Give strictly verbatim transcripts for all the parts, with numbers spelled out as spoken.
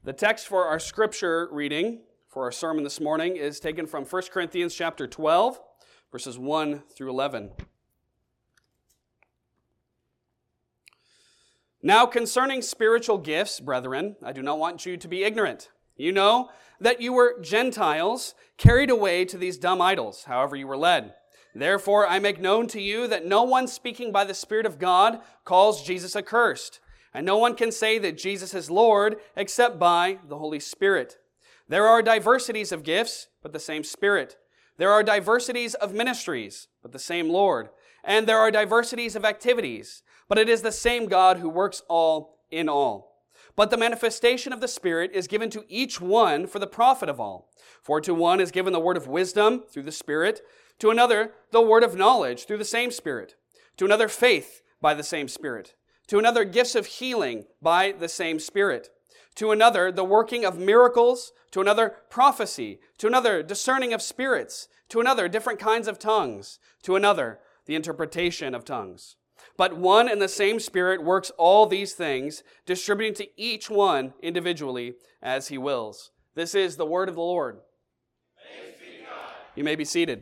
The text for our scripture reading for our sermon this morning is taken from First Corinthians chapter twelve, verses one through eleven. Now concerning spiritual gifts, brethren, I do not want you to be ignorant. You know that you were Gentiles, carried away to these dumb idols, however you were led. Therefore I make known to you that no one speaking by the Spirit of God calls Jesus accursed. And no one can say that Jesus is Lord except by the Holy Spirit. There are diversities of gifts, but the same Spirit. There are diversities of ministries, but the same Lord. And there are diversities of activities, but it is the same God who works all in all. But the manifestation of the Spirit is given to each one for the profit of all. For to one is given the word of wisdom through the Spirit, to another the word of knowledge through the same Spirit, to another faith by the same Spirit, to another gifts of healing by the same Spirit, to another the working of miracles, to another prophecy, to another discerning of spirits, to another different kinds of tongues, to another the interpretation of tongues. But one and the same Spirit works all these things, distributing to each one individually as He wills. This is the word of the Lord. Thanks be to God. You may be seated.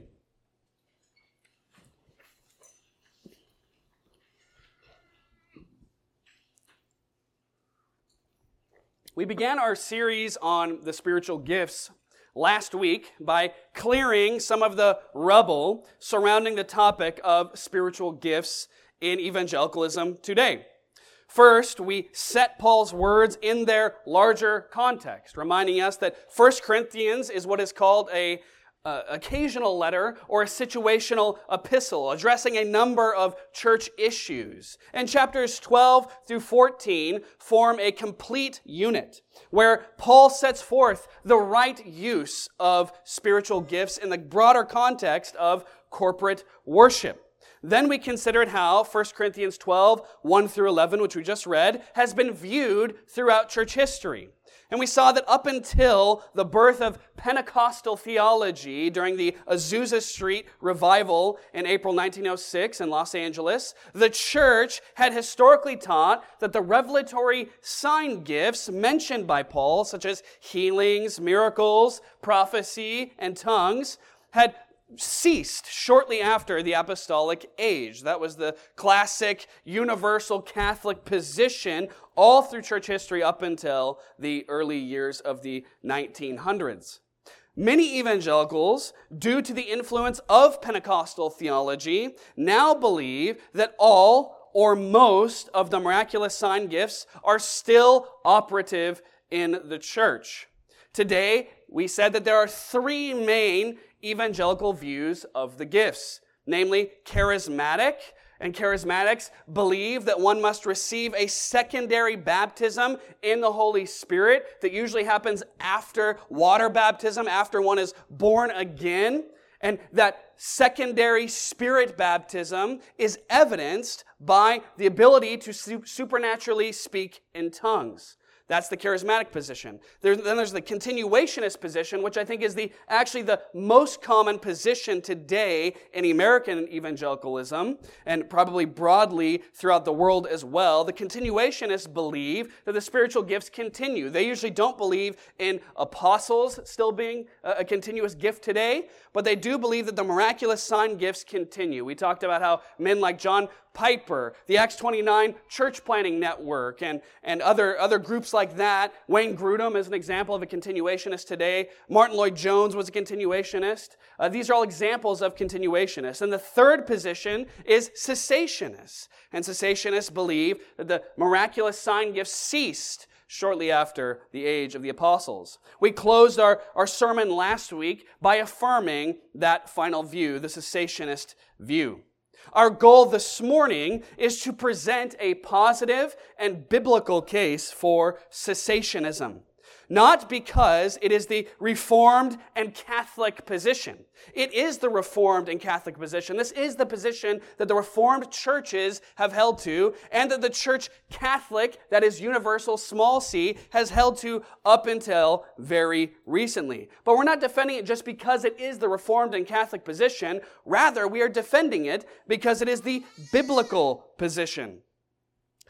We began our series on the spiritual gifts last week by clearing some of the rubble surrounding the topic of spiritual gifts in evangelicalism today. First, we set Paul's words in their larger context, reminding us that First Corinthians is what is called a Uh, occasional letter or a situational epistle addressing a number of church issues. And chapters twelve through fourteen form a complete unit where Paul sets forth the right use of spiritual gifts in the broader context of corporate worship. Then we considered how First Corinthians twelve, one through eleven, which we just read, has been viewed throughout church history. And we saw that up until the birth of Pentecostal theology during the Azusa Street revival in April nineteen oh six in Los Angeles, the church had historically taught that the revelatory sign gifts mentioned by Paul, such as healings, miracles, prophecy, and tongues, had ceased shortly after the apostolic age. That was the classic universal Catholic position all through church history up until the early years of the nineteen hundreds. Many evangelicals, due to the influence of Pentecostal theology, now believe that all or most of the miraculous sign gifts are still operative in the church. Today, we said that there are three main evangelical views of the gifts, namely charismatic, and charismatics believe that one must receive a secondary baptism in the Holy Spirit that usually happens after water baptism, after one is born again, and that secondary Spirit baptism is evidenced by the ability to supernaturally speak in tongues. That's the charismatic position. There, then there's the continuationist position, which I think is the actually the most common position today in American evangelicalism, and probably broadly throughout the world as well. The continuationists believe that the spiritual gifts continue. They usually don't believe in apostles still being a, a continuous gift today, but they do believe that the miraculous sign gifts continue. We talked about how men like John Piper, the Acts twenty-nine Church Planting Network, and, and other, other groups like that. Wayne Grudem is an example of a continuationist today. Martin Lloyd-Jones was a continuationist. Uh, these are all examples of continuationists. And the third position is cessationists. And cessationists believe that the miraculous sign gifts ceased shortly after the age of the apostles. We closed our, our sermon last week by affirming that final view, the cessationist view. Our goal this morning is to present a positive and biblical case for cessationism. Not because it is the Reformed and Catholic position. It is the Reformed and Catholic position. This is the position that the Reformed churches have held to, and that the Church Catholic, that is universal, small c, has held to up until very recently. But we're not defending it just because it is the Reformed and Catholic position. Rather, we are defending it because it is the biblical position.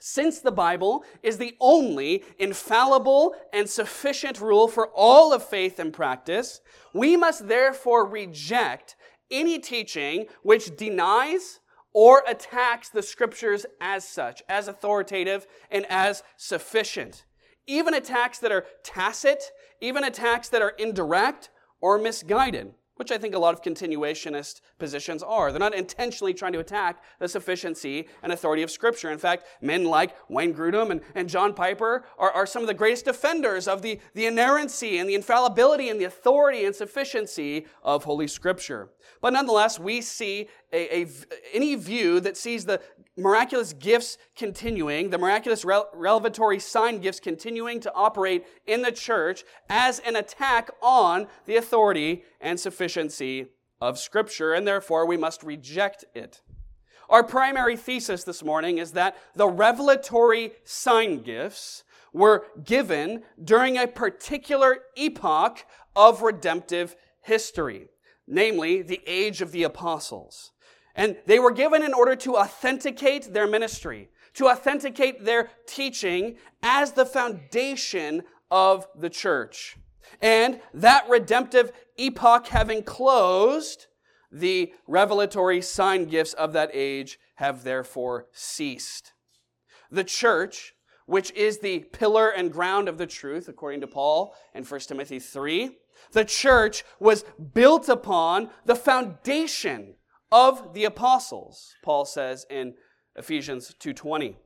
Since the Bible is the only infallible and sufficient rule for all of faith and practice, we must therefore reject any teaching which denies or attacks the Scriptures as such, as authoritative and as sufficient. Even attacks that are tacit, even attacks that are indirect or misguided, which I think a lot of continuationist positions are. They're not intentionally trying to attack the sufficiency and authority of Scripture. In fact, men like Wayne Grudem and, and John Piper are, are some of the greatest defenders of the, the inerrancy and the infallibility and the authority and sufficiency of Holy Scripture. But nonetheless, we see a, a, any view that sees the miraculous gifts continuing, the miraculous rel- revelatory sign gifts continuing to operate in the church as an attack on the authority and sufficiency of Scripture, and therefore we must reject it. Our primary thesis this morning is that the revelatory sign gifts were given during a particular epoch of redemptive history, namely the age of the apostles. And they were given in order to authenticate their ministry, to authenticate their teaching as the foundation of the church. And that redemptive epoch having closed, the revelatory sign gifts of that age have therefore ceased. The church, which is the pillar and ground of the truth, according to Paul in First Timothy three, the church was built upon the foundation of the apostles, Paul says in Ephesians two twenty.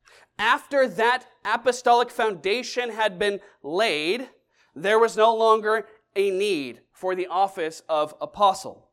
After that apostolic foundation had been laid, there was no longer a need for the office of apostle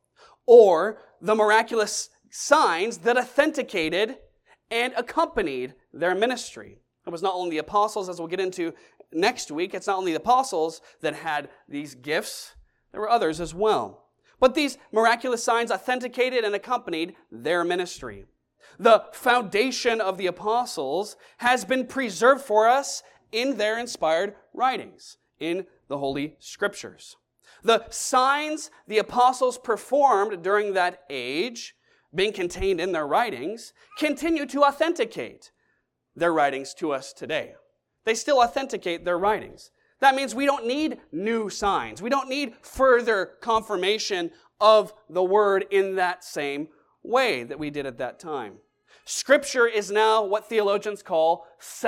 or the miraculous signs that authenticated and accompanied their ministry. It was not only the apostles, as we'll get into next week, it's not only the apostles that had these gifts, there were others as well. But these miraculous signs authenticated and accompanied their ministry. The foundation of the apostles has been preserved for us in their inspired writings, in the Holy Scriptures. The signs the apostles performed during that age, being contained in their writings, continue to authenticate their writings to us today. They still authenticate their writings. That means we don't need new signs. We don't need further confirmation of the Word in that same way that we did at that time. Scripture is now what theologians call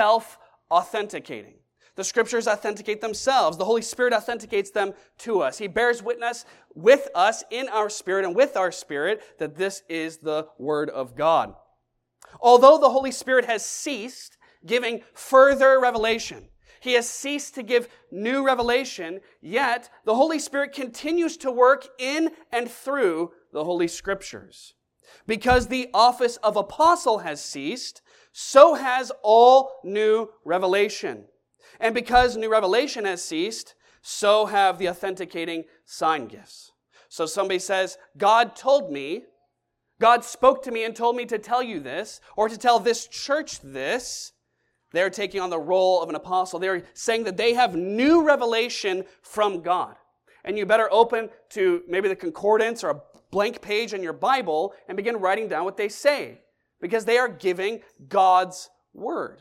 self-authenticating. The Scriptures authenticate themselves. The Holy Spirit authenticates them to us. He bears witness with us in our spirit and with our spirit that this is the Word of God. Although the Holy Spirit has ceased giving further revelation, He has ceased to give new revelation, yet the Holy Spirit continues to work in and through the Holy Scriptures. Because the office of apostle has ceased, so has all new revelation. And because new revelation has ceased, so have the authenticating sign gifts. So somebody says, God told me, God spoke to me and told me to tell you this, or to tell this church this. They're taking on the role of an apostle. They're saying that they have new revelation from God. And you better open to maybe the concordance or a blank page in your Bible and begin writing down what they say, because they are giving God's word.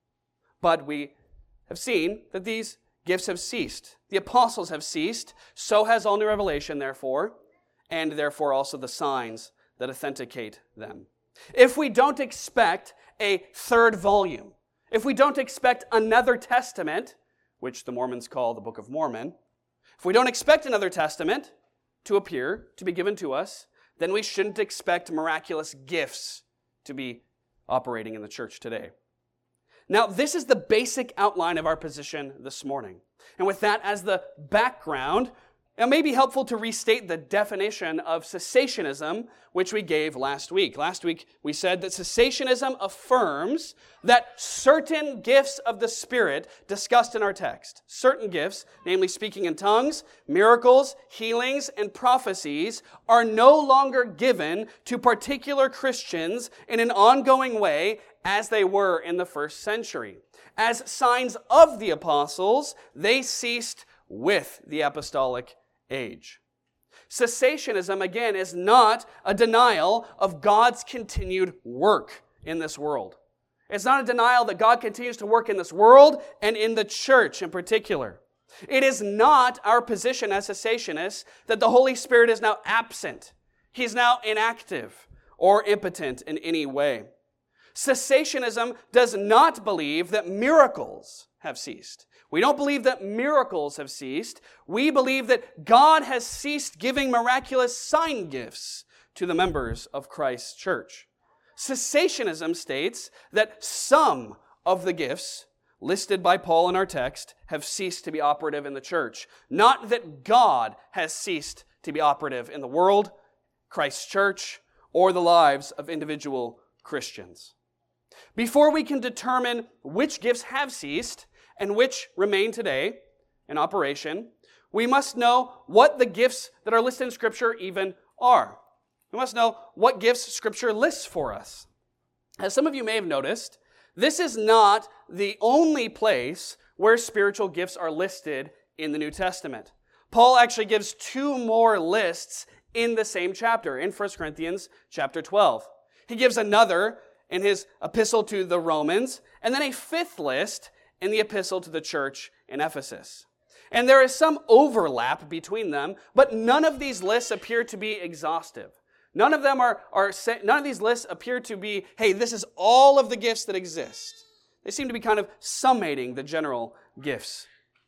But we have seen that these gifts have ceased. The apostles have ceased. So has all new revelation, therefore, and therefore also the signs that authenticate them. If we don't expect a third volume, if we don't expect another testament, which the Mormons call the Book of Mormon, if we don't expect another testament to appear, to be given to us, then we shouldn't expect miraculous gifts to be operating in the church today. Now, this is the basic outline of our position this morning. And with that as the background, it may be helpful to restate the definition of cessationism, which we gave last week. Last week, we said that cessationism affirms that certain gifts of the Spirit discussed in our text, certain gifts, namely speaking in tongues, miracles, healings, and prophecies, are no longer given to particular Christians in an ongoing way as they were in the first century. As signs of the apostles, they ceased with the apostolic age. Cessationism, again, is not a denial of God's continued work in this world. It's not a denial that God continues to work in this world and in the church in particular. It is not our position as cessationists that the Holy Spirit is now absent. He's now inactive or impotent in any way. Cessationism does not believe that miracles have ceased. We don't believe that miracles have ceased. We believe that God has ceased giving miraculous sign gifts to the members of Christ's church. Cessationism states that some of the gifts listed by Paul in our text have ceased to be operative in the church. Not that God has ceased to be operative in the world, Christ's church, or the lives of individual Christians. Before we can determine which gifts have ceased and which remain today in operation, we must know what the gifts that are listed in Scripture even are. We must know what gifts Scripture lists for us. As some of you may have noticed, this is not the only place where spiritual gifts are listed in the New Testament. Paul actually gives two more lists in the same chapter, in First Corinthians chapter twelve. He gives another in his epistle to the Romans, and then a fifth list in the epistle to the church in Ephesus. And there is some overlap between them, but none of these lists appear to be exhaustive. None of them are, are none of these lists appear to be, hey, this is all of the gifts that exist. They seem to be kind of summating the general gifts.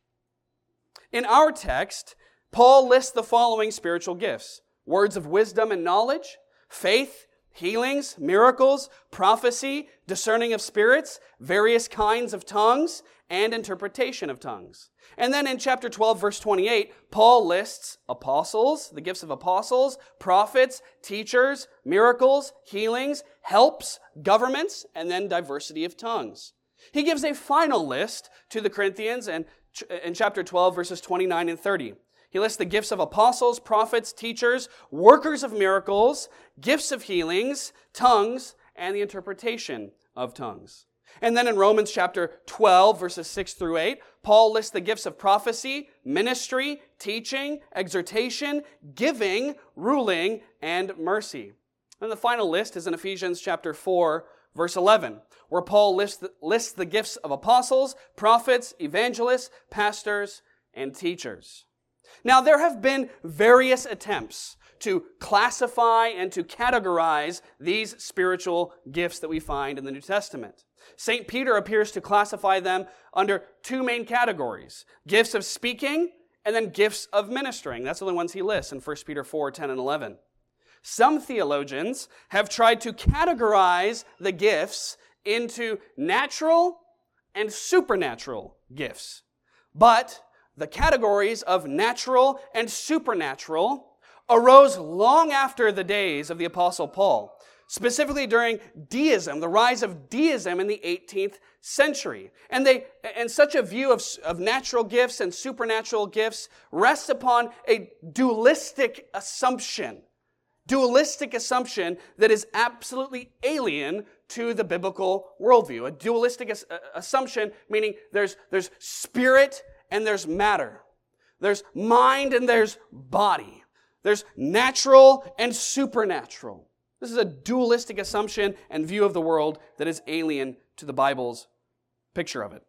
In our text, Paul lists the following spiritual gifts: words of wisdom and knowledge, faith, healings, miracles, prophecy, discerning of spirits, various kinds of tongues, and interpretation of tongues. And then in chapter twelve, verse twenty-eight, Paul lists apostles, the gifts of apostles, prophets, teachers, miracles, healings, helps, governments, and then diversity of tongues. He gives a final list to the Corinthians in, in chapter twelve, verses twenty-nine and thirty. He lists the gifts of apostles, prophets, teachers, workers of miracles, gifts of healings, tongues, and the interpretation of tongues. And then in Romans chapter twelve, verses six through eight, Paul lists the gifts of prophecy, ministry, teaching, exhortation, giving, ruling, and mercy. And the final list is in Ephesians chapter four, verse eleven, where Paul lists the, lists the gifts of apostles, prophets, evangelists, pastors, and teachers. Now, there have been various attempts to classify and to categorize these spiritual gifts that we find in the New Testament. Saint Peter appears to classify them under two main categories: gifts of speaking and then gifts of ministering. That's the only ones he lists in First Peter four, ten, and eleven. Some theologians have tried to categorize the gifts into natural and supernatural gifts. But the categories of natural and supernatural arose long after the days of the Apostle Paul, specifically during deism, the rise of deism in the eighteenth century. And they, and such a view of, of natural gifts and supernatural gifts rests upon a dualistic assumption, dualistic assumption that is absolutely alien to the biblical worldview. A dualistic as, uh, assumption meaning there's, there's spirit and there's matter. There's mind and there's body. There's natural and supernatural. This is a dualistic assumption and view of the world that is alien to the Bible's picture of it.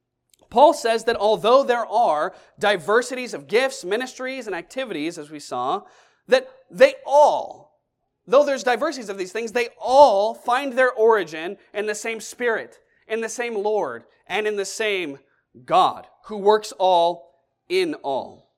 Paul says that although there are diversities of gifts, ministries, and activities, as we saw, that they all, though there's diversities of these things, they all find their origin in the same Spirit, in the same Lord, and in the same God, who works all in all.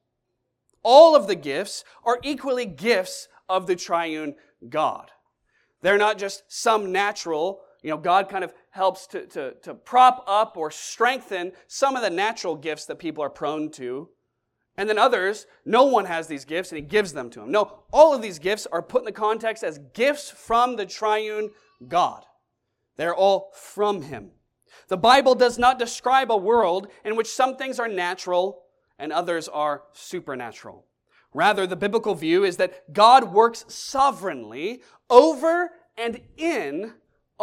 All of the gifts are equally gifts of the triune God. They're not just some natural, you know, God kind of helps to, to, to prop up or strengthen some of the natural gifts that people are prone to. And then others, no one has these gifts and he gives them to them. No, all of these gifts are put in the context as gifts from the triune God. They're all from him. The Bible does not describe a world in which some things are natural and others are supernatural. Rather, the biblical view is that God works sovereignly over and in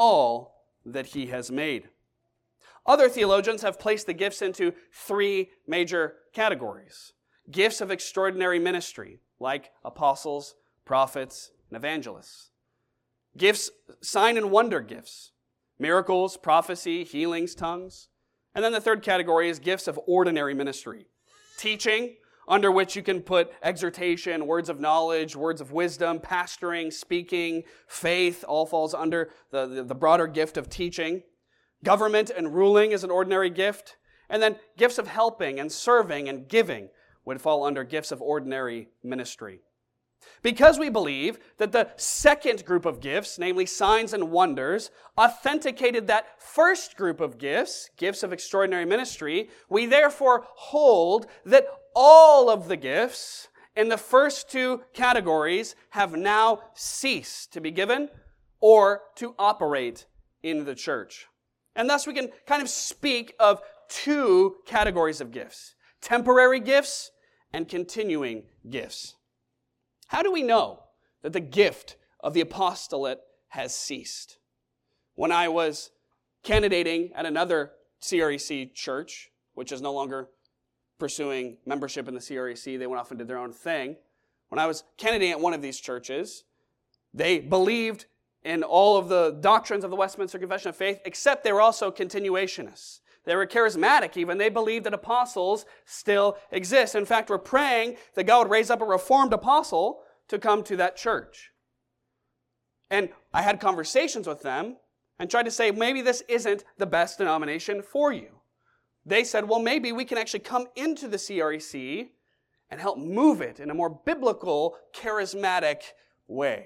all that he has made. Other theologians have placed the gifts into three major categories. Gifts of extraordinary ministry, like apostles, prophets, and evangelists. Gifts, sign and wonder gifts. miracles, prophecy, healings, tongues. And then the third category is gifts of ordinary ministry. Teaching, under which you can put exhortation, words of knowledge, words of wisdom, pastoring, speaking, faith, all falls under the, the, the broader gift of teaching. Government and ruling is an ordinary gift. And then gifts of helping and serving and giving would fall under gifts of ordinary ministry. Because we believe that the second group of gifts, namely signs and wonders, authenticated that first group of gifts, gifts of extraordinary ministry, we therefore hold that all of the gifts in the first two categories have now ceased to be given or to operate in the church. And thus we can kind of speak of two categories of gifts: temporary gifts and continuing gifts. How do we know that the gift of the apostolate has ceased? When I was candidating at another C R E C church, which is no longer pursuing membership in the C R E C, they went off and did their own thing. When I was candidating at one of these churches, they believed in all of the doctrines of the Westminster Confession of Faith, except they were also continuationists. They were charismatic even. They believed that apostles still exist. In fact, we're praying that God would raise up a reformed apostle to come to that church. And I had conversations with them and tried to say, maybe this isn't the best denomination for you. They said, well, maybe we can actually come into the C R E C and help move it in a more biblical, charismatic way.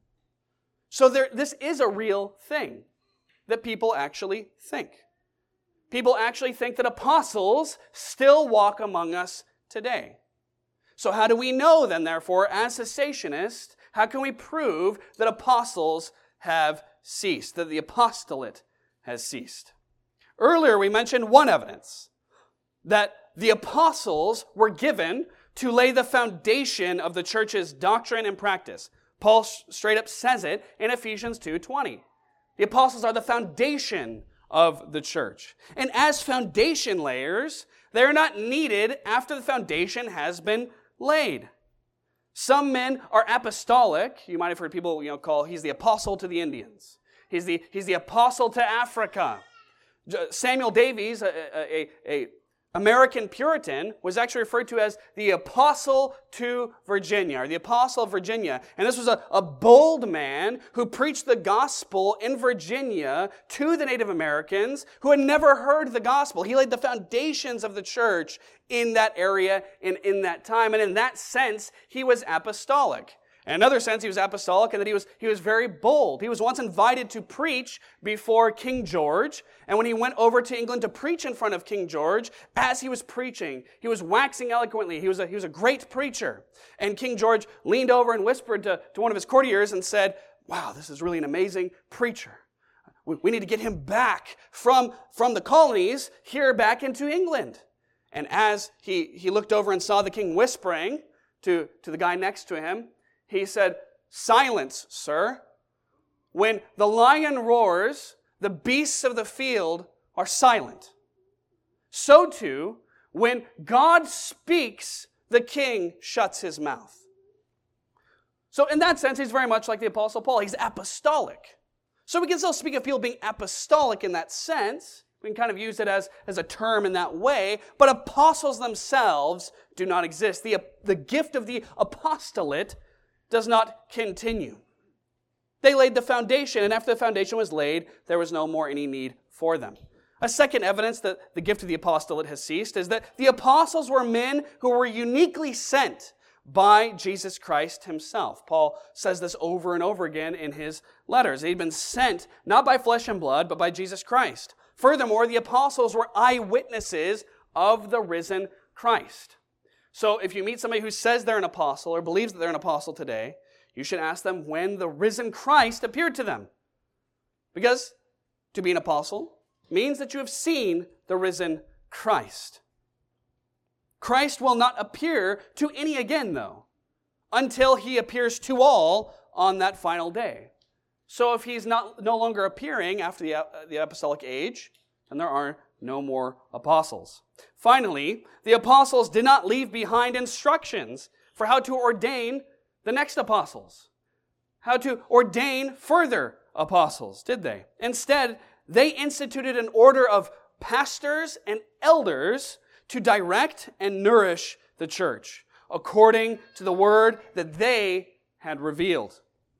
So there, this is a real thing that people actually think. People actually think that apostles still walk among us today. So how do we know then, therefore, as cessationists, how can we prove that apostles have ceased, that the apostolate has ceased? Earlier we mentioned one evidence, that the apostles were given to lay the foundation of the church's doctrine and practice. Paul straight up says it in Ephesians two twenty. The apostles are the foundation of the church. And as foundation layers, they're not needed after the foundation has been laid. Some men are apostolic. You might have heard people, you know, call, he's the apostle to the Indians. He's the, he's the apostle to Africa. Samuel Davies, a, a, a American Puritan, was actually referred to as the apostle to Virginia, or the apostle of Virginia. And this was a, a bold man who preached the gospel in Virginia to the Native Americans who had never heard the gospel. He laid the foundations of the church in that area and in that time. And in that sense, he was apostolic. In another sense, he was apostolic in that he was, he was very bold. He was once invited to preach before King George. And when he went over to England to preach in front of King George, as he was preaching, he was waxing eloquently. He was a, he was a great preacher. And King George leaned over and whispered to, to one of his courtiers and said, wow, this is really an amazing preacher. We, we need to get him back from, from the colonies here back into England. And as he, he looked over and saw the king whispering to, to the guy next to him, he said, silence, sir. When the lion roars, the beasts of the field are silent. So too, when God speaks, the king shuts his mouth. So in that sense, he's very much like the Apostle Paul. He's apostolic. So we can still speak of people being apostolic in that sense. We can kind of use it as, as a term in that way. But apostles themselves do not exist. The, the gift of the apostolate does not continue. They laid the foundation, and after the foundation was laid, there was no more any need for them. A second evidence that the gift of the apostolate has ceased is that the apostles were men who were uniquely sent by Jesus Christ himself. Paul says this over and over again in his letters. They'd been sent not by flesh and blood, but by Jesus Christ. Furthermore, the apostles were eyewitnesses of the risen Christ. So if you meet somebody who says they're an apostle or believes that they're an apostle today, you should ask them when the risen Christ appeared to them. Because to be an apostle means that you have seen the risen Christ. Christ will not appear to any again, though, until he appears to all on that final day. So if he's not no longer appearing after the, uh, the apostolic age, then there are no more apostles. Finally, the apostles did not leave behind instructions for how to ordain the next apostles, how to ordain further apostles, did they? Instead, they instituted an order of pastors and elders to direct and nourish the church according to the word that they had revealed.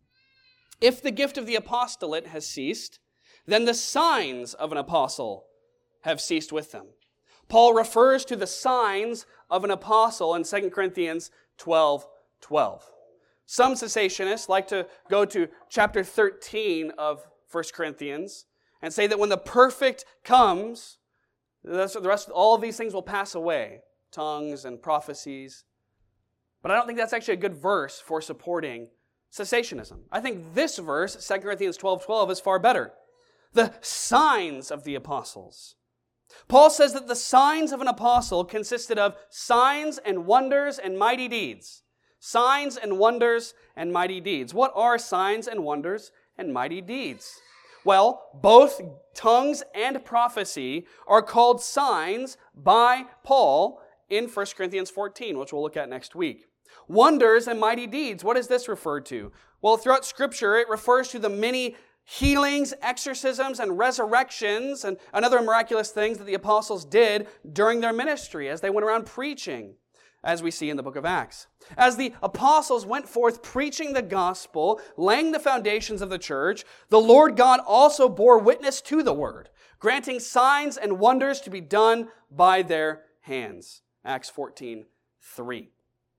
If the gift of the apostolate has ceased, then the signs of an apostle have ceased with them. Paul refers to the signs of an apostle in Second Corinthians twelve twelve. Some cessationists like to go to chapter thirteen of First Corinthians and say that when the perfect comes, the rest, all of these things will pass away, tongues and prophecies. But I don't think that's actually a good verse for supporting cessationism. I think this verse, Second Corinthians twelve twelve, is far better. The signs of the apostles. Paul says that the signs of an apostle consisted of signs and wonders and mighty deeds. Signs and wonders and mighty deeds. What are signs and wonders and mighty deeds? Well, both tongues and prophecy are called signs by Paul in First Corinthians fourteen, which we'll look at next week. Wonders and mighty deeds, what is this referred to? Well, throughout Scripture, it refers to the many healings, exorcisms, and resurrections, and, and other miraculous things that the apostles did during their ministry as they went around preaching, as we see in the book of Acts. As the apostles went forth preaching the gospel, laying the foundations of the church, the Lord God also bore witness to the word, granting signs and wonders to be done by their hands. Acts fourteen three.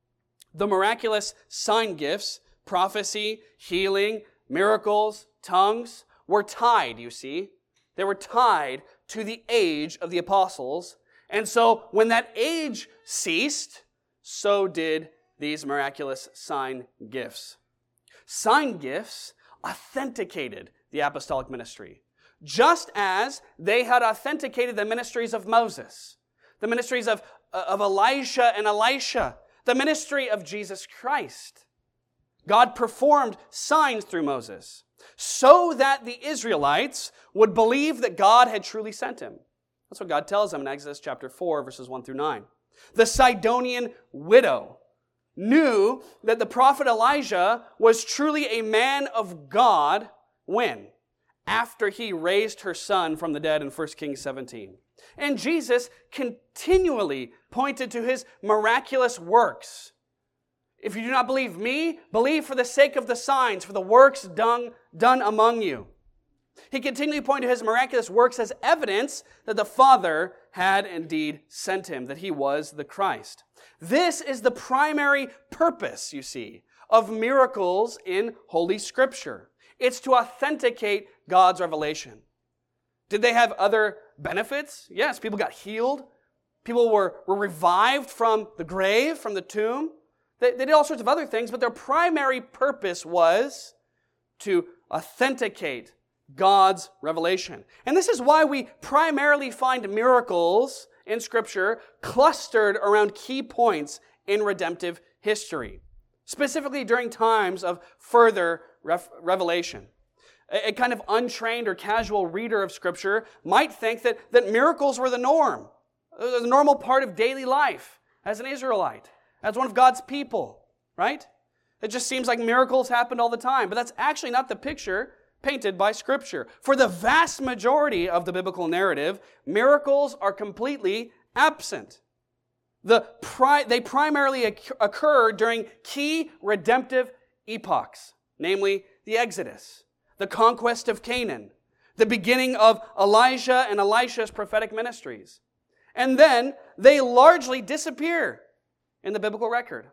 The miraculous sign gifts, prophecy, healing, miracles, tongues, were tied, you see. They were tied to the age of the apostles. And so when that age ceased, so did these miraculous sign gifts. Sign gifts authenticated the apostolic ministry, just as they had authenticated the ministries of Moses, the ministries of, of Elijah and Elisha, the ministry of Jesus Christ. God performed signs through Moses so that the Israelites would believe that God had truly sent him. That's what God tells them in Exodus chapter four, verses one through nine. The Sidonian widow knew that the prophet Elijah was truly a man of God when? After he raised her son from the dead in First Kings seventeen. And Jesus continually pointed to his miraculous works. If you do not believe me, believe for the sake of the signs, for the works done, done among you. He continually pointed to his miraculous works as evidence that the Father had indeed sent him, that he was the Christ. This is the primary purpose, you see, of miracles in Holy Scripture. It's to authenticate God's revelation. Did they have other benefits? Yes, people got healed. People were, were revived from the grave, from the tomb. They, they did all sorts of other things, but their primary purpose was to authenticate God's revelation. And this is why we primarily find miracles in Scripture clustered around key points in redemptive history, specifically during times of further ref- revelation. A, a kind of untrained or casual reader of Scripture might think that, that miracles were the norm, the normal part of daily life as an Israelite, as one of God's people, right? It just seems like miracles happened all the time, but that's actually not the picture painted by Scripture. For the vast majority of the biblical narrative, miracles are completely absent. The pri- they primarily occur during key redemptive epochs, namely the Exodus, the conquest of Canaan, the beginning of Elijah and Elisha's prophetic ministries. And then they largely disappear in the biblical record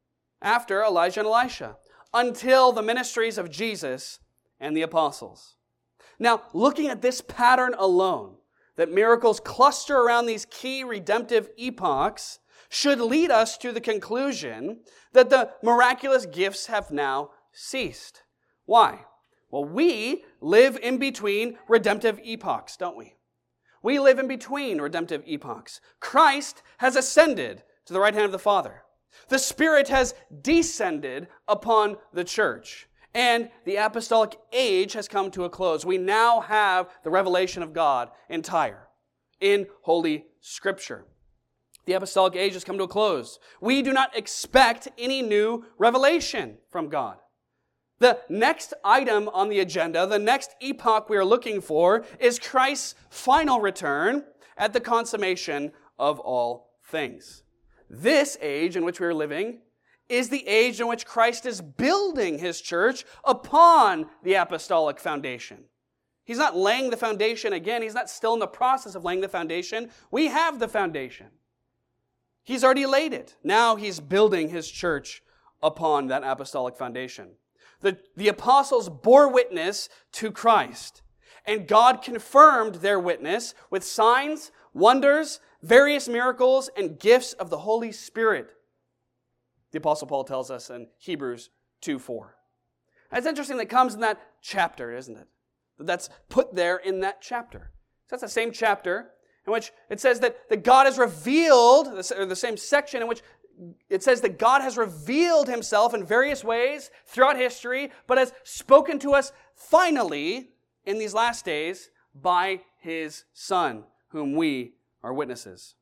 after Elijah and Elisha, until the ministries of Jesus and the apostles. Now, looking at this pattern alone, that miracles cluster around these key redemptive epochs, should lead us to the conclusion that the miraculous gifts have now ceased. Why? Well, we live in between redemptive epochs, don't we? We live in between redemptive epochs. Christ has ascended to the right hand of the Father. The Spirit has descended upon the church. And the apostolic age has come to a close. We now have the revelation of God entire in Holy Scripture. The apostolic age has come to a close. We do not expect any new revelation from God. The next item on the agenda, the next epoch we are looking for, is Christ's final return at the consummation of all things. This age in which we are living is the age in which Christ is building his church upon the apostolic foundation. He's not laying the foundation again. He's not still in the process of laying the foundation. We have the foundation. He's already laid it. Now he's building his church upon that apostolic foundation. The, the apostles bore witness to Christ, and God confirmed their witness with signs, wonders, various miracles, and gifts of the Holy Spirit. The Apostle Paul tells us in Hebrews two four. It's interesting that comes in that chapter, isn't it? That's put there in that chapter. So that's the same chapter in which it says that, that God has revealed, or the same section in which it says that God has revealed himself in various ways throughout history, but has spoken to us finally in these last days by his Son, whom we are witnesses.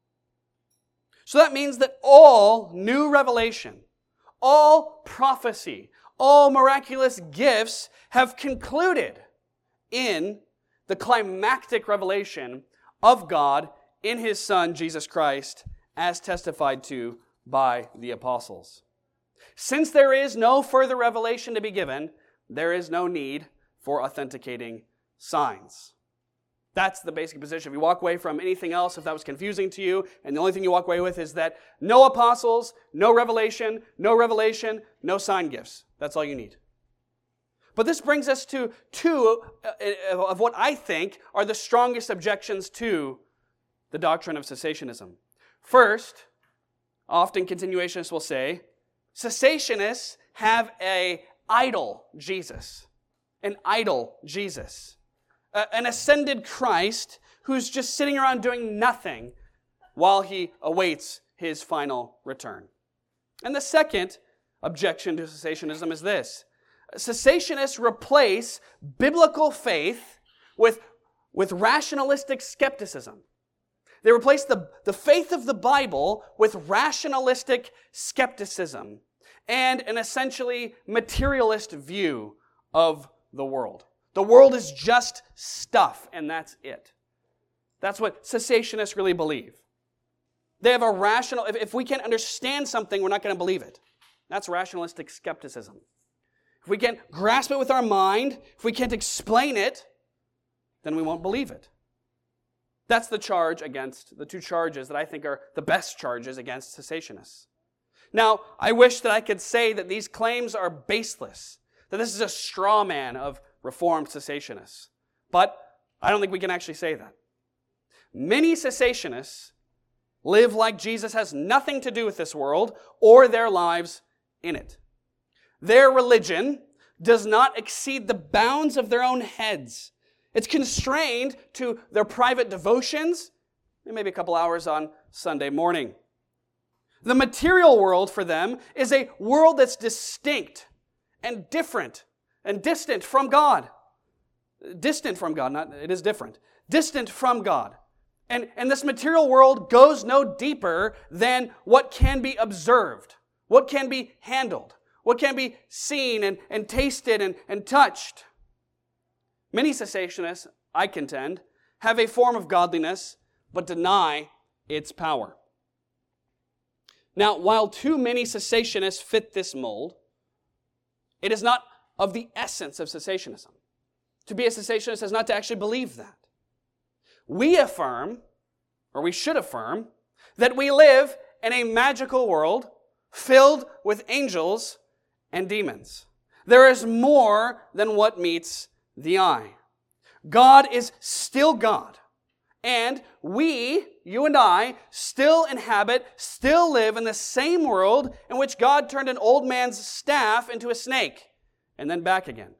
So that means that all new revelation, all prophecy, all miraculous gifts have concluded in the climactic revelation of God in his Son, Jesus Christ, as testified to by the apostles. Since there is no further revelation to be given, there is no need for authenticating signs. That's the basic position. If you walk away from anything else, if that was confusing to you, and the only thing you walk away with is that no apostles, no revelation, no revelation, no sign gifts. That's all you need. But this brings us to two of what I think are the strongest objections to the doctrine of cessationism. First, often continuationists will say, cessationists have an idol Jesus, an idol Jesus. Uh, an ascended Christ who's just sitting around doing nothing while he awaits his final return. And the second objection to cessationism is this. Cessationists replace biblical faith with, with rationalistic skepticism. They replace the, the faith of the Bible with rationalistic skepticism and an essentially materialist view of the world. The world is just stuff, and that's it. That's what cessationists really believe. They have a rational, if, if we can't understand something, we're not going to believe it. That's rationalistic skepticism. If we can't grasp it with our mind, if we can't explain it, then we won't believe it. That's the charge against, the two charges that I think are the best charges against cessationists. Now, I wish that I could say that these claims are baseless, that this is a straw man of Reformed cessationists. But I don't think we can actually say that. Many cessationists live like Jesus has nothing to do with this world or their lives in it. Their religion does not exceed the bounds of their own heads. It's constrained to their private devotions and maybe a couple hours on Sunday morning. The material world for them is a world that's distinct and different and distant from God. Distant from God, not, it is different. Distant from God. And, and this material world goes no deeper than what can be observed, what can be handled, what can be seen and, and tasted and, and touched. Many cessationists, I contend, have a form of godliness, but deny its power. Now, while too many cessationists fit this mold, it is not of the essence of cessationism. To be a cessationist is not to actually believe that. We affirm, or we should affirm, that we live in a magical world filled with angels and demons. There is more than what meets the eye. God is still God. And we, you and I, still inhabit, still live in the same world in which God turned an old man's staff into a snake and then back again.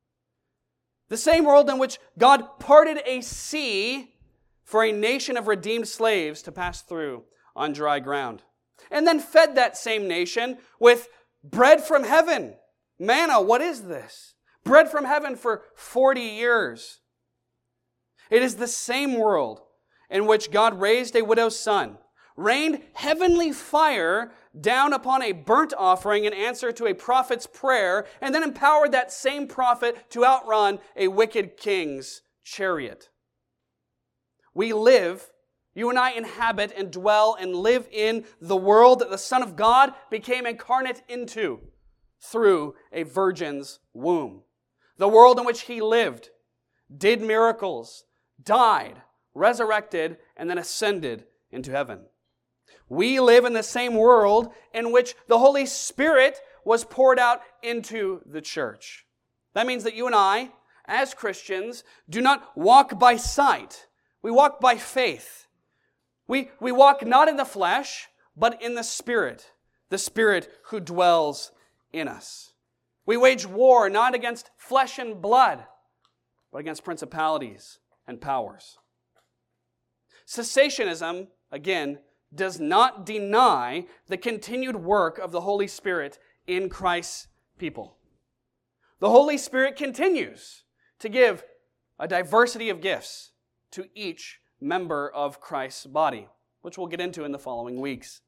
The same world in which God parted a sea for a nation of redeemed slaves to pass through on dry ground. And then fed that same nation with bread from heaven. Manna, what is this? Bread from heaven for forty years. It is the same world in which God raised a widow's son, rained heavenly fire down upon a burnt offering in answer to a prophet's prayer, and then empowered that same prophet to outrun a wicked king's chariot. We live, you and I inhabit and dwell and live in the world that the Son of God became incarnate into through a virgin's womb. The world in which he lived, did miracles, died, resurrected, and then ascended into heaven. We live in the same world in which the Holy Spirit was poured out into the church. That means that you and I, as Christians, do not walk by sight. We walk by faith. We, we walk not in the flesh, but in the Spirit, the Spirit who dwells in us. We wage war not against flesh and blood, but against principalities and powers. Cessationism, again, does not deny the continued work of the Holy Spirit in Christ's people. The Holy Spirit continues to give a diversity of gifts to each member of Christ's body, which we'll get into in the following weeks.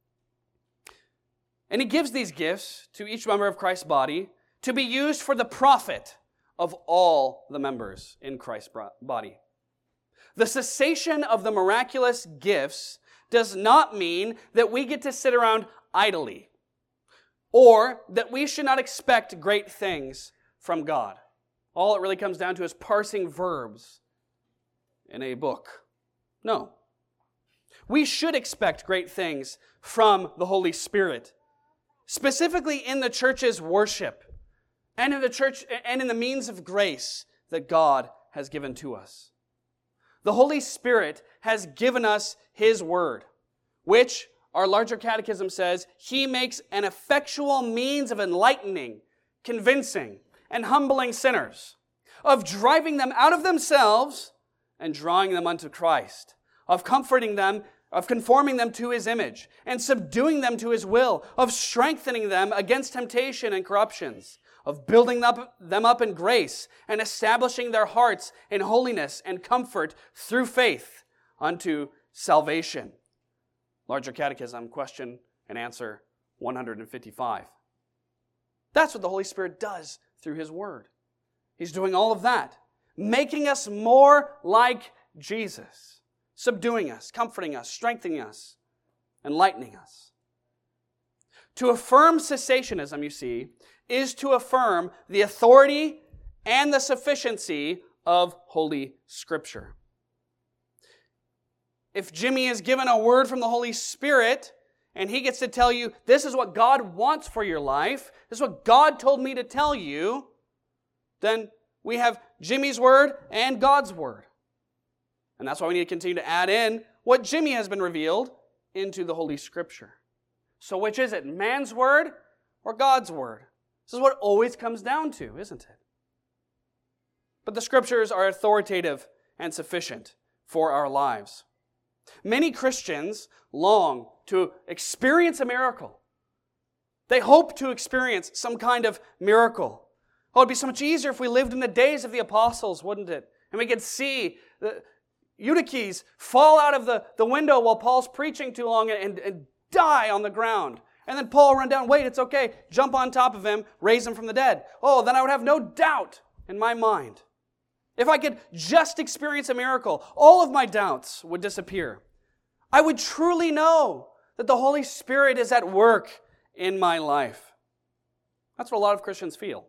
And he gives these gifts to each member of Christ's body to be used for the profit of all the members in Christ's body. The cessation of the miraculous gifts does not mean that we get to sit around idly, or that we should not expect great things from God. All it really comes down to is parsing verbs in a book. No. We should expect great things from the Holy Spirit, specifically in the church's worship and in the church and in the means of grace that God has given to us. The Holy Spirit has given us His Word, which our larger catechism says He makes an effectual means of enlightening, convincing, and humbling sinners, of driving them out of themselves and drawing them unto Christ, of comforting them, of conforming them to His image, and subduing them to His will, of strengthening them against temptation and corruptions, of building up, them up in grace and establishing their hearts in holiness and comfort through faith unto salvation. Larger Catechism, question and answer one hundred fifty-five. That's what the Holy Spirit does through His Word. He's doing all of that, making us more like Jesus, subduing us, comforting us, strengthening us, enlightening us. To affirm cessationism, you see, is to affirm the authority and the sufficiency of Holy Scripture. If Jimmy is given a word from the Holy Spirit and he gets to tell you, this is what God wants for your life, this is what God told me to tell you, then we have Jimmy's word and God's word. And that's why we need to continue to add in what Jimmy has been revealed into the Holy Scripture. So which is it, man's word or God's word? This is what it always comes down to, isn't it? But the Scriptures are authoritative and sufficient for our lives. Many Christians long to experience a miracle. They hope to experience some kind of miracle. Oh, it'd be so much easier if we lived in the days of the apostles, wouldn't it? And we could see the Eutyches fall out of the, the window while Paul's preaching too long and, and die on the ground. And then Paul run down, wait, it's okay, jump on top of him, raise him from the dead. Oh, then I would have no doubt in my mind. If I could just experience a miracle, all of my doubts would disappear. I would truly know that the Holy Spirit is at work in my life. That's what a lot of Christians feel.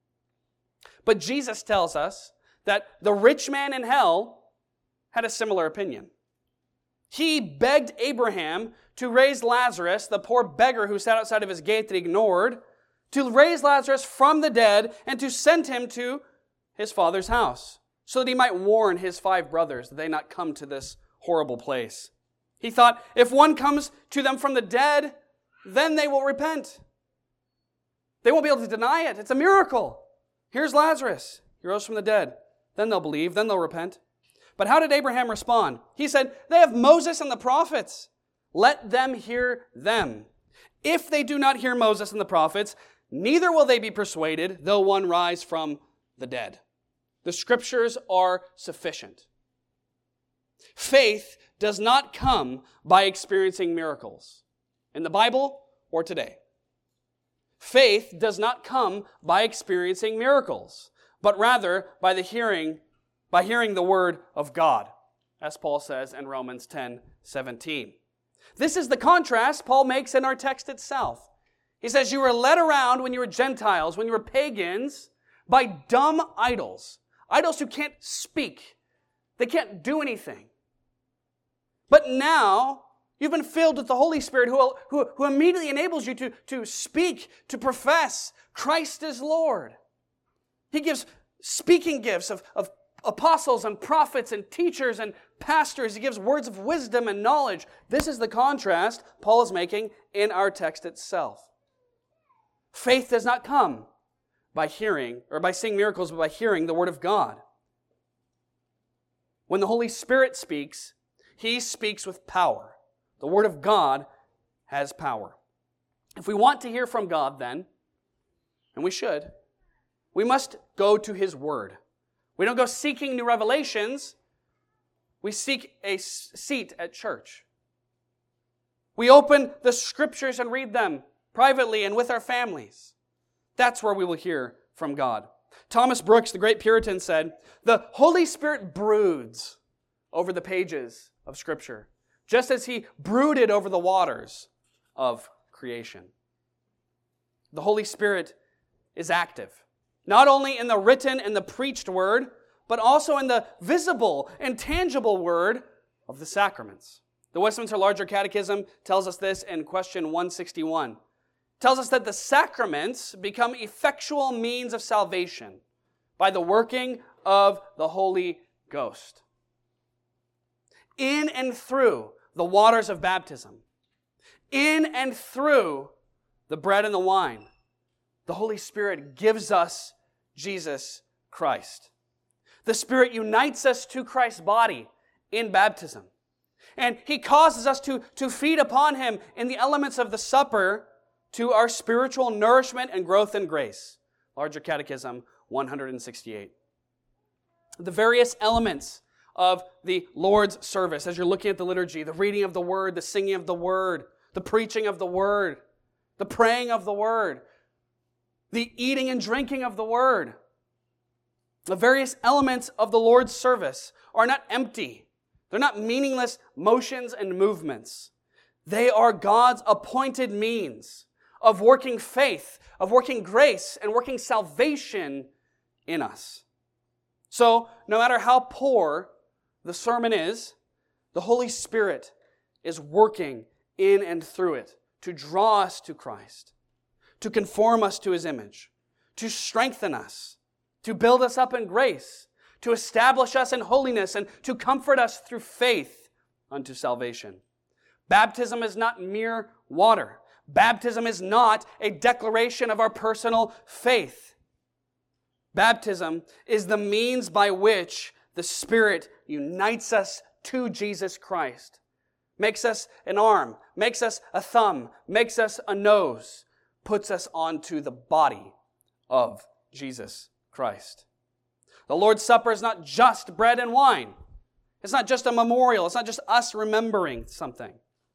But Jesus tells us that the rich man in hell had a similar opinion. He begged Abraham to raise Lazarus, the poor beggar who sat outside of his gate that he ignored, to raise Lazarus from the dead and to send him to his father's house so that he might warn his five brothers that they not come to this horrible place. He thought, if one comes to them from the dead, then they will repent. They won't be able to deny it. It's a miracle. Here's Lazarus. He rose from the dead. Then they'll believe. Then they'll repent. But how did Abraham respond? He said, they have Moses and the prophets. Let them hear them. If they do not hear Moses and the prophets, neither will they be persuaded, though one rise from the dead. The Scriptures are sufficient. Faith does not come by experiencing miracles. In the Bible, or today. Faith does not come by experiencing miracles, but rather by the hearing, by hearing the word of God, as Paul says in Romans ten seventeen. This is the contrast Paul makes in our text itself. He says, you were led around when you were Gentiles, when you were pagans, by dumb idols. Idols who can't speak. They can't do anything. But now, you've been filled with the Holy Spirit who, who, who immediately enables you to, to speak, to profess Christ is Lord. He gives speaking gifts of, of apostles and prophets and teachers and pastors. He gives words of wisdom and knowledge. This is the contrast Paul is making in our text itself. Faith does not come by hearing or by seeing miracles, but by hearing the word of God. When the Holy Spirit speaks, He speaks with power. The word of God has power. If we want to hear from God then, and we should, we must go to His word. We don't go seeking new revelations. We seek a seat at church. We open the scriptures and read them privately and with our families. That's where we will hear from God. Thomas Brooks, the great Puritan, said, the Holy Spirit broods over the pages of Scripture, just as He brooded over the waters of creation. The Holy Spirit is active, not only in the written and the preached word, but also in the visible and tangible word of the sacraments. The Westminster Larger Catechism tells us this in question one sixty-one. It tells us that the sacraments become effectual means of salvation by the working of the Holy Ghost. In and through the waters of baptism, in and through the bread and the wine, the Holy Spirit gives us Jesus Christ. The Spirit unites us to Christ's body in baptism. And He causes us to, to feed upon Him in the elements of the supper to our spiritual nourishment and growth in grace. Larger Catechism one sixty-eight. The various elements of the Lord's service, as you're looking at the liturgy, the reading of the Word, the singing of the Word, the preaching of the Word, the praying of the Word, the eating and drinking of the Word. The various elements of the Lord's service are not empty. They're not meaningless motions and movements. They are God's appointed means of working faith, of working grace, and working salvation in us. So, no matter how poor the sermon is, the Holy Spirit is working in and through it to draw us to Christ, to conform us to His image, to strengthen us, to build us up in grace, to establish us in holiness, and to comfort us through faith unto salvation. Baptism is not mere water. Baptism is not a declaration of our personal faith. Baptism is the means by which the Spirit unites us to Jesus Christ, makes us an arm, makes us a thumb, makes us a nose, puts us onto the body of Jesus Christ. The Lord's Supper is not just bread and wine. It's not just a memorial. It's not just us remembering something.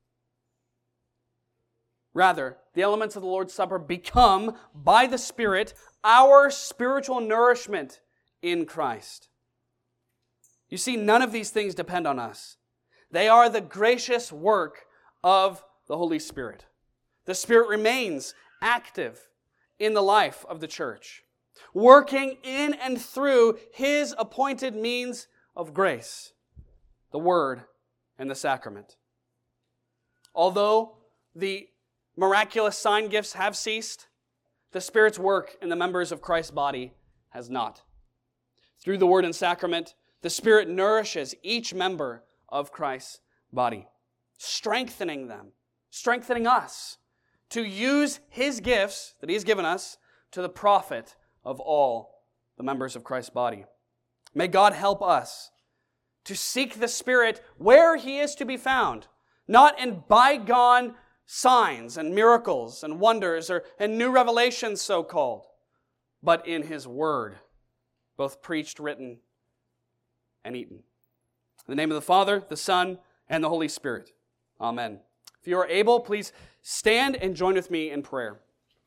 Rather, the elements of the Lord's Supper become, by the Spirit, our spiritual nourishment in Christ. You see, none of these things depend on us. They are the gracious work of the Holy Spirit. The Spirit remains active in the life of the church, working in and through His appointed means of grace, the Word and the sacrament. Although the miraculous sign gifts have ceased, the Spirit's work in the members of Christ's body has not. Through the Word and sacrament, the Spirit nourishes each member of Christ's body, strengthening them, strengthening us to use His gifts that He has given us to the profit of all the members of Christ's body. May God help us to seek the Spirit where He is to be found, not in bygone signs and miracles and wonders or and new revelations so-called, but in His Word, both preached, written, and eaten. In the name of the Father, the Son, and the Holy Spirit. Amen. If you are able, please stand and join with me in prayer.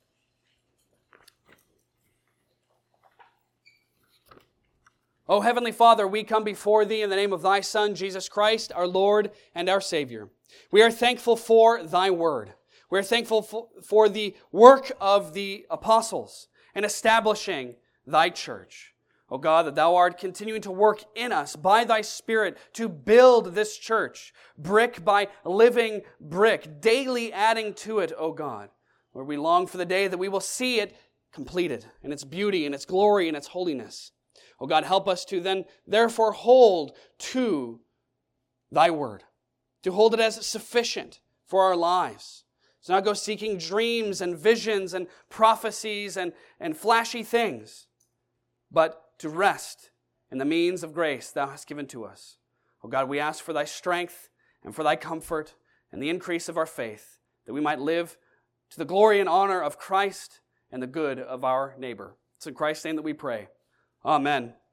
O Heavenly Father, we come before Thee in the name of Thy Son, Jesus Christ, our Lord and our Savior. We are thankful for Thy Word. We are thankful for the work of the apostles in establishing Thy church. O God, that Thou art continuing to work in us by Thy Spirit to build this church, brick by living brick, daily adding to it, O God. Lord, we long for the day that we will see it completed in its beauty, in its glory, in its holiness. O God, help us to then therefore hold to Thy Word, to hold it as sufficient for our lives. To not go seeking dreams and visions and prophecies and, and flashy things, but to rest in the means of grace Thou hast given to us. O God, we ask for Thy strength and for Thy comfort and the increase of our faith, that we might live to the glory and honor of Christ and the good of our neighbor. It's in Christ's name that we pray. Amen.